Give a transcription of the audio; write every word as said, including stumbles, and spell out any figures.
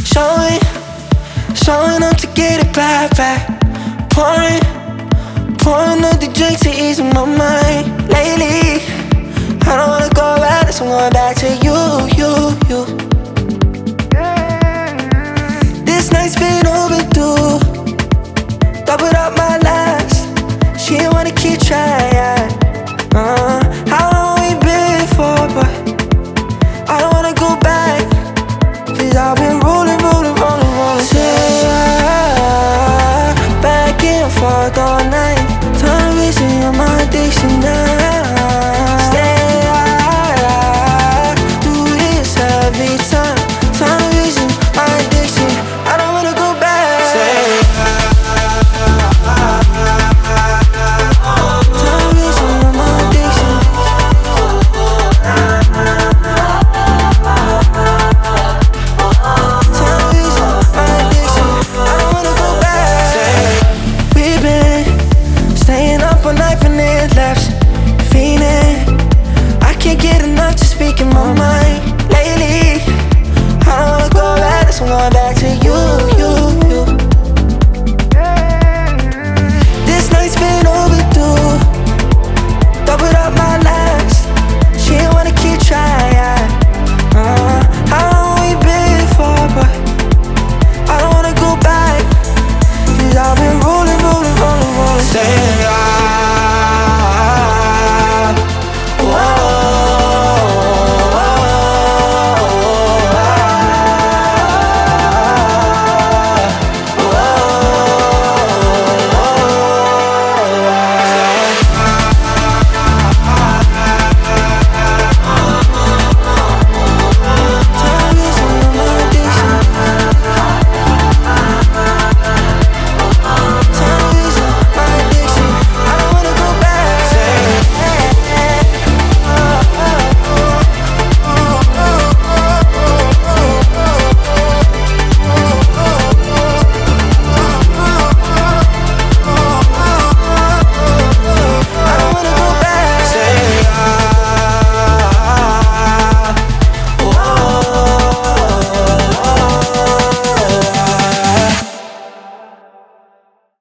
Showing, showing up to get it back, back. Pouring, pouring up the drink to ease my mind. Lately, I don't wanna go back, so I'm going back to you, you.